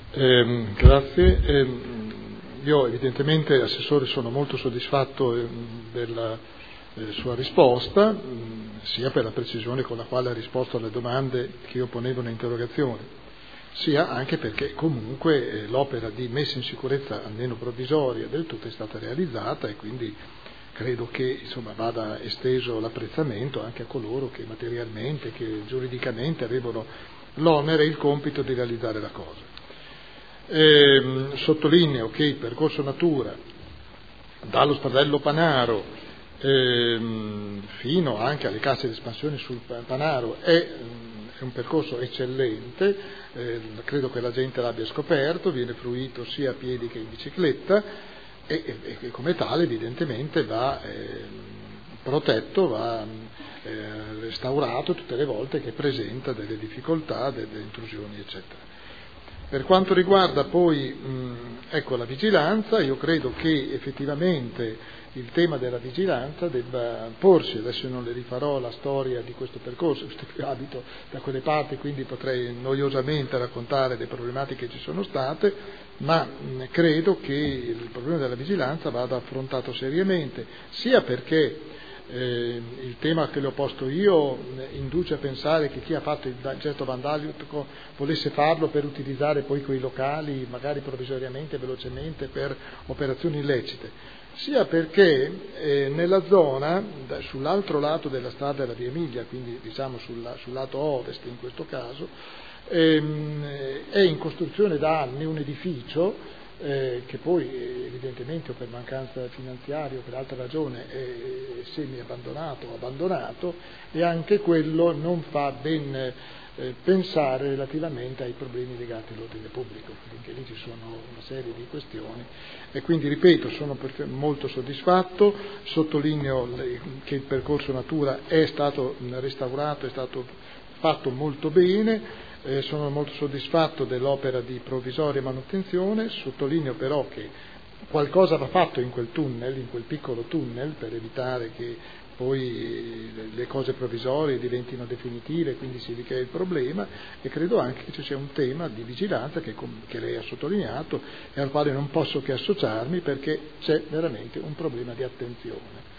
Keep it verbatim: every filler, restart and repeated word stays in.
Eh, grazie. Eh, io evidentemente, Assessore, sono molto soddisfatto eh, della eh, sua risposta, mh, sia per la precisione con la quale ha risposto alle domande che io ponevo in interrogazione, sia anche perché comunque eh, l'opera di messa in sicurezza, almeno provvisoria, del tutto è stata realizzata, e quindi credo che insomma vada esteso l'apprezzamento anche a coloro che materialmente, che giuridicamente avevano l'onere e il compito di realizzare la cosa. Eh, sottolineo che il percorso Natura dallo Spradello Panaro ehm, fino anche alle casse di espansione sul Panaro è, è un percorso eccellente, eh, credo che la gente l'abbia scoperto, viene fruito sia a piedi che in bicicletta e, e, e come tale evidentemente va eh, protetto, va eh, restaurato tutte le volte che presenta delle difficoltà, delle intrusioni eccetera. Per quanto riguarda poi mh, ecco, la vigilanza, io credo che effettivamente il tema della vigilanza debba porsi, adesso non le rifarò la storia di questo percorso, visto che abito da quelle parti, quindi potrei noiosamente raccontare le problematiche che ci sono state, ma mh, credo che il problema della vigilanza vada affrontato seriamente, sia perché Eh, il tema che le ho posto io eh, induce a pensare che chi ha fatto il gesto vandalico volesse farlo per utilizzare poi quei locali, magari provvisoriamente, velocemente, per operazioni illecite, sia perché eh, nella zona, da, sull'altro lato della strada della Via Emilia, quindi diciamo sulla, sul lato ovest in questo caso, ehm, è in costruzione da anni un edificio Eh, che poi evidentemente o per mancanza finanziaria o per altra ragione è semi abbandonato o abbandonato, e anche quello non fa ben eh, pensare relativamente ai problemi legati all'ordine pubblico, perché lì ci sono una serie di questioni, e quindi ripeto, sono molto soddisfatto, sottolineo che il percorso Natura è stato restaurato, è stato fatto molto bene. Eh, sono molto soddisfatto dell'opera di provvisoria manutenzione, sottolineo però che qualcosa va fatto in quel tunnel, in quel piccolo tunnel, per evitare che poi le cose provvisorie diventino definitive, quindi si ricrea il problema, e credo anche che ci sia un tema di vigilanza che, che lei ha sottolineato e al quale non posso che associarmi, perché c'è veramente un problema di attenzione.